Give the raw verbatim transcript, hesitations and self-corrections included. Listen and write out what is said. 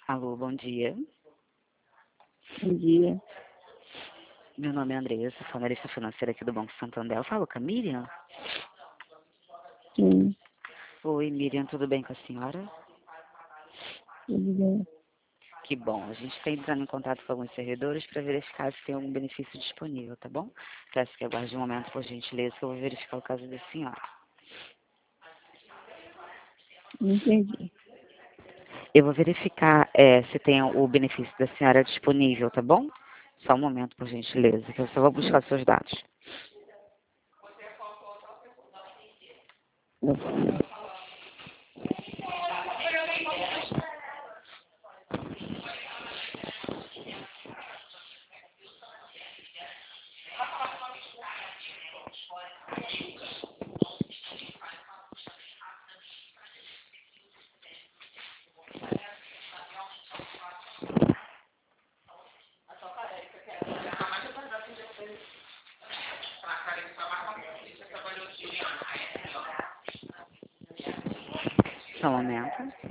Alô, bom dia. Bom dia. Meu nome é Andressa, sou analista financeira aqui do Banco Santander. Eu falo com a Miriam? Sim, Oi, Miriam, tudo bem com a senhora? tudo bem. Que bom. A gente está entrando em contato com alguns servidores para verificar se tem algum benefício disponível, tá bom? Peço que aguarde um momento, por gentileza, que eu vou verificar o caso da senhora. Não entendi. Eu vou verificar é, se tem o benefício da senhora disponível, tá bom? Só um momento, por gentileza, que eu só vou buscar seus dados. Só um momento.